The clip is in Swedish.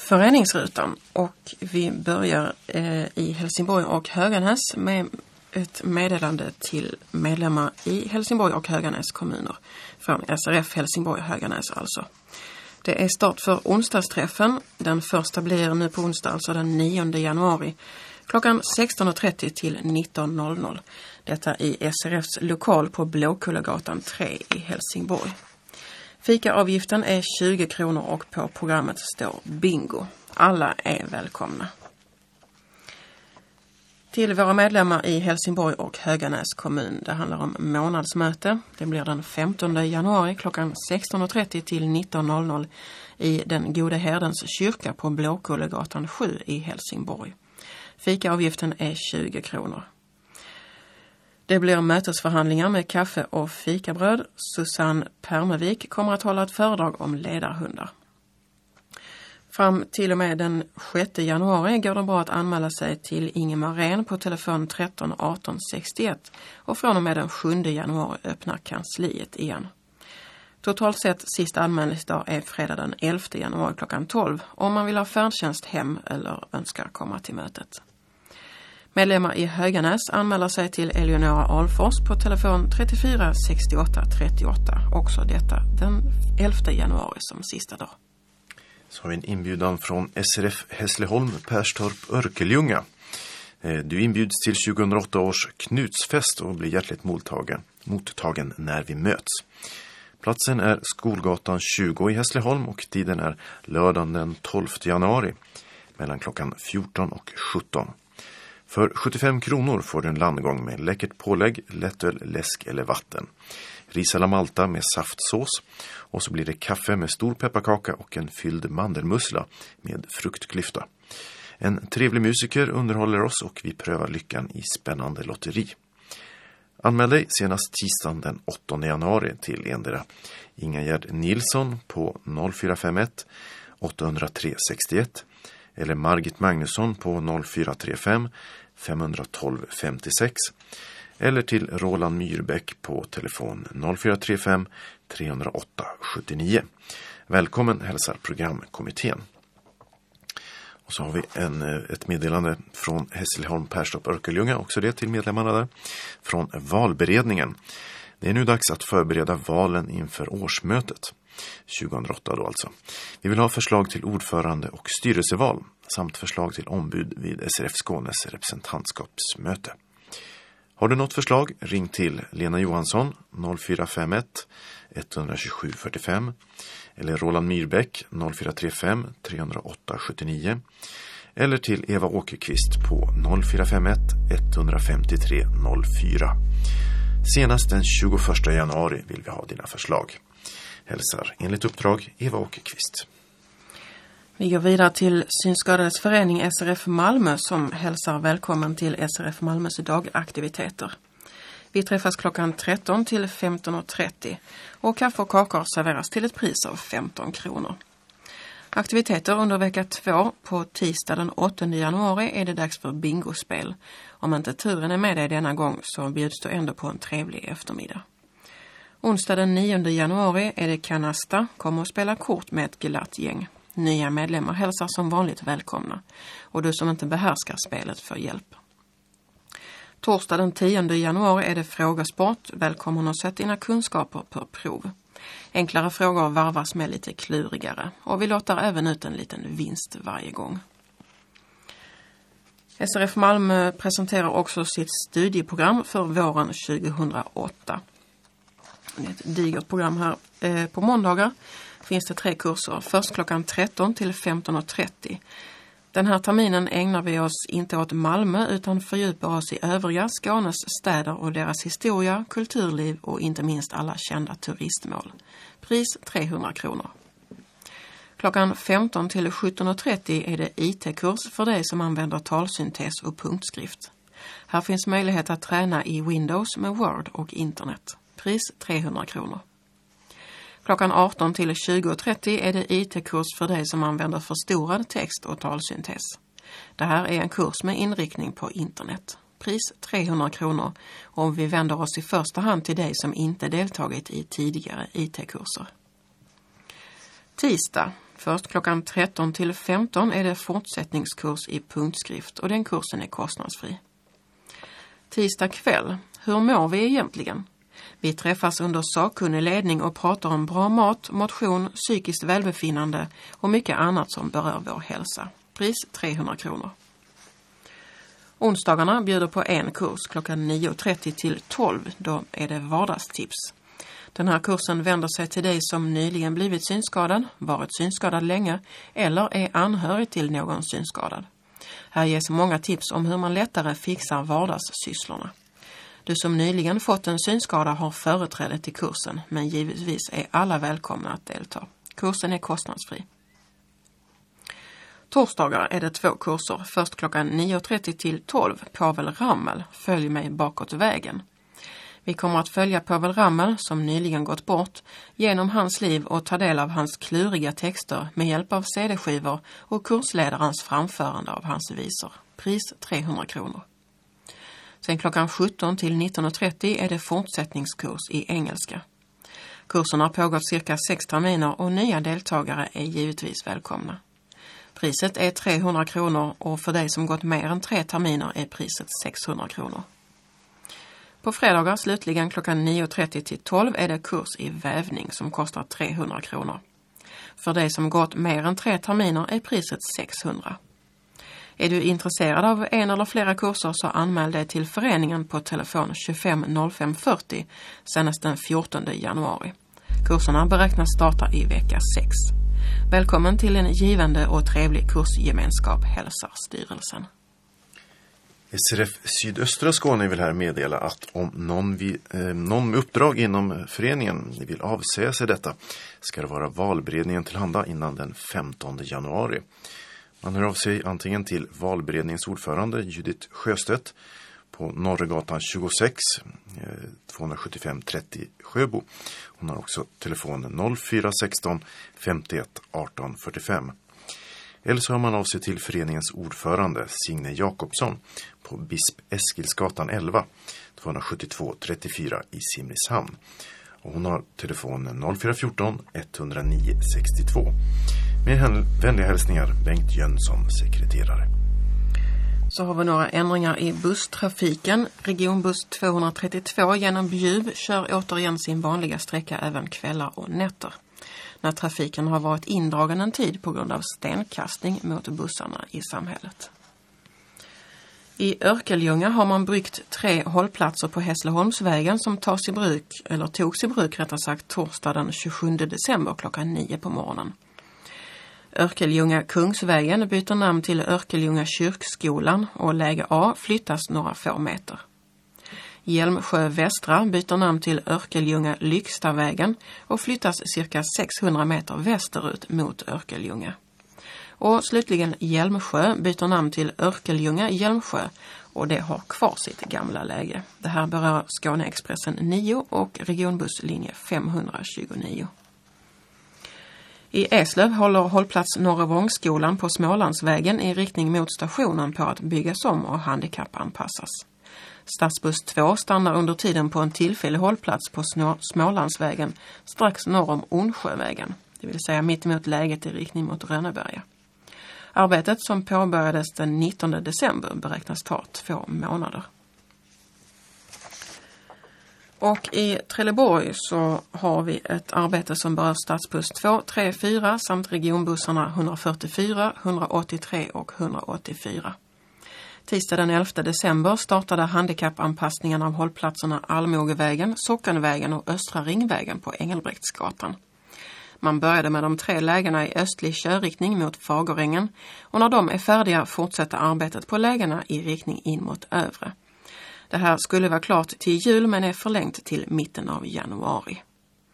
föreningsrutan och vi börjar i Helsingborg och Höganäs med ett meddelande till medlemmar i Helsingborg och Höganäs kommuner från SRF Helsingborg och Höganäs alltså. Det är start för onsdagsträffen. Den första blir nu på onsdag, alltså den 9 januari klockan 16.30 till 19.00. Detta i SRFs lokal på Blåkullegatan 3 i Helsingborg. Fikaavgiften är 20 kronor och på programmet står bingo. Alla är välkomna. Till våra medlemmar i Helsingborg och Höganäs kommun. Det handlar om månadsmöte. Det blir den 15 januari klockan 16.30 till 19.00 i den Gode Herdens kyrka på Blåkullegatan 7 i Helsingborg. Fikaavgiften är 20 kronor. Det blir mötesförhandlingar med kaffe och fikabröd. Susanne Permevik kommer att hålla ett föredrag om ledarhundar. Fram till och med den 6 januari går det bra att anmäla sig till Ingemar Rehn på telefon 13 18 61 och från och med den 7 januari öppnar kansliet igen. Totalt sett sista anmälningsdag är fredag den 11 januari klockan 12 om man vill ha färdtjänst hem eller önskar komma till mötet. Medlemmar i Höganäs anmäler sig till Eleonora Alfors på telefon 34 68 38. Också detta den 11 januari som sista dag. Så har vi en inbjudan från SRF Hässleholm, Perstorp, Örkelljunga. Du inbjuds till 2008 års Knutsfest och blir hjärtligt mottagen när vi möts. Platsen är Skolgatan 20 i Hässleholm och tiden är lördagen den 12 januari mellan klockan 14 och 17. För 75 kronor får du en landgång med läckert pålägg, lättöl, läsk eller vatten. Ris alla Malta med saftsås och så blir det kaffe med stor pepparkaka och en fylld mandelmussla med fruktklyfta. En trevlig musiker underhåller oss och vi prövar lyckan i spännande lotteri. Anmäl dig senast tisdagen den 8 januari till endera Ingegerd Nilsson på 0451 803 61 eller Margit Magnusson på 0435 512 56 eller till Roland Myrbäck på telefon 0435 308 79. Välkommen hälsar programkommittén. Och så har vi ett meddelande från Hässleholm, Perstorp, Örkelljunga, också det till medlemmarna där, från valberedningen. Det är nu dags att förbereda valen inför årsmötet 2008 då alltså. Vi vill ha förslag till ordförande och styrelseval samt förslag till ombud vid SRF Skånes representantskapsmöte. Har du något förslag, ring till Lena Johansson 0451 127 45 eller Roland Myrbäck 0435 308 79 eller till Eva Åkerqvist på 0451 153 04. Senast den 21 januari vill vi ha dina förslag. Hälsar enligt uppdrag Eva Åkerqvist. Vi går vidare till Synskadades förening SRF Malmö som hälsar välkommen till SRF Malmös dagaktiviteter. Vi träffas klockan 13 till 15.30 och kaffe och kakor serveras till ett pris av 15 kronor. Aktiviteter under vecka 2 på tisdag den 8 januari är det dags för bingospel. Om inte turen är med dig denna gång så bjuds du ändå på en trevlig eftermiddag. Onsdag den 9 januari är det kanasta, kommer att spela kort med ett glatt gäng. Nya medlemmar hälsar som vanligt välkomna och du som inte behärskar spelet får hjälp. Torsdag den 10 januari är det frågesport. Välkommen att sätta dina kunskaper på prov. Enklare frågor varvas med lite klurigare och vi låter även ut en liten vinst varje gång. SRF Malmö presenterar också sitt studieprogram för våren 2008. Det är ett digert program här. På måndagar finns det 3 kurser. Först klockan 13 till 15.30. Den här terminen ägnar vi oss inte åt Malmö utan fördjupar oss i övriga Skånes städer och deras historia, kulturliv och inte minst alla kända turistmål. Pris 300 kronor. Klockan 15 till 17.30 är det IT-kurs för dig som använder talsyntes och punktskrift. Här finns möjlighet att träna i Windows med Word och internet. Pris 300 kronor. Klockan 18 till 20.30 är det IT-kurs för dig som använder förstorad text och talsyntes. Det här är en kurs med inriktning på internet. Pris 300 kronor och vi vänder oss i första hand till dig som inte deltagit i tidigare IT-kurser. Tisdag Först klockan 13 till 15 är det fortsättningskurs i punktskrift och den kursen är kostnadsfri. Tisdag kväll. Hur mår vi egentligen? Vi träffas under sakkunnig ledning och pratar om bra mat, motion, psykiskt välbefinnande och mycket annat som berör vår hälsa. Pris 300 kronor. Onsdagarna bjuder på en kurs klockan 9.30 till 12. Då är det vardagstips. Den här kursen vänder sig till dig som nyligen blivit synskadad, varit synskadad länge eller är anhörig till någon synskadad. Här ges många tips om hur man lättare fixar vardagssysslorna. Du som nyligen fått en synskada har företräde till kursen, men givetvis är alla välkomna att delta. Kursen är kostnadsfri. Torsdagar är det 2 kurser, först klockan 9.30 till 12. Pavel Ramel, följ mig bakåt vägen. Vi kommer att följa Pavel Ramel, som nyligen gått bort, genom hans liv och ta del av hans kluriga texter med hjälp av CD-skivor och kursledarens framförande av hans visor. Pris 300 kronor. Sen klockan 17 till 19.30 är det fortsättningskurs i engelska. Kursen har pågått cirka 6 terminer och nya deltagare är givetvis välkomna. Priset är 300 kronor och för dig som gått mer än 3 terminer är priset 600 kronor. På fredagar slutligen klockan 9.30 till 12 är det kurs i vävning som kostar 300 kronor. För dig som gått mer än 3 terminer är priset 600. Är du intresserad av en eller flera kurser så anmäl dig till föreningen på telefon 25 05 40 senast den 14 januari. Kurserna beräknas starta i vecka 6. Välkommen till en givande och trevlig kursgemenskap, hälsar styrelsen. SRF Sydöstra Skåne vill här meddela att om någon med uppdrag inom föreningen vill avsäga sig detta ska det vara valberedningen tillhanda innan den 15 januari. Man hör av sig antingen till valberedningens ordförande Judith Sjöstedt på Norregatan 26 275 30 Sjöbo. Hon har också telefonen 0416 51 18 45. Eller så har man av sig till föreningens ordförande Signe Jakobsson på Bisp Eskilsgatan 11 272 34 i Simrishamn. Och hon har telefonen 0414 109 62. Med vänliga hälsningar Bengt Jönsson, sekreterare. Så har vi några ändringar i busstrafiken. Regionbuss 232 genom Bjuv kör återigen sin vanliga sträcka även kvällar och nätter. När trafiken har varit indragen en tid på grund av stenkastning mot bussarna i samhället. I Örkelljunga har man byggt 3 hållplatser på Hässleholmsvägen som togs i bruk torsdag den 27 december klockan 9 på morgonen. Örkelljunga Kungsvägen byter namn till Örkelljunga kyrkskolan och läge A flyttas några få meter. Hjälmsjö Västra byter namn till Örkelljunga Lykstavägen och flyttas cirka 600 meter västerut mot Örkelljunga. Och slutligen Hjälmsjö byter namn till Örkelljunga Hjälmsjö och det har kvar sitt gamla läge. Det här berör Skåneexpressen 9 och regionbusslinje 529. I Eslöv håller hållplats Norrevångsskolan på Smålandsvägen i riktning mot stationen på att byggas om och handikappanpassas. Stadsbuss 2 stannar under tiden på en tillfällig hållplats på Smålandsvägen strax norr om Onsjövägen, det vill säga mitt emot läget i riktning mot Rönneberga. Arbetet som påbörjades den 19 december beräknas ta 2 månader. Och i Trelleborg så har vi ett arbete som berör stadsbuss 2, 3, 4 samt regionbussarna 144, 183 och 184. Tisdag den 11 december startade handikappanpassningen av hållplatserna Almogevägen, Sockenvägen och Östra Ringvägen på Engelbrektsgatan. Man började med de 3 lägena i östlig körriktning mot Fagerängen och när de är färdiga fortsätter arbetet på lägena i riktning in mot Övre. Det här skulle vara klart till jul men är förlängt till mitten av januari.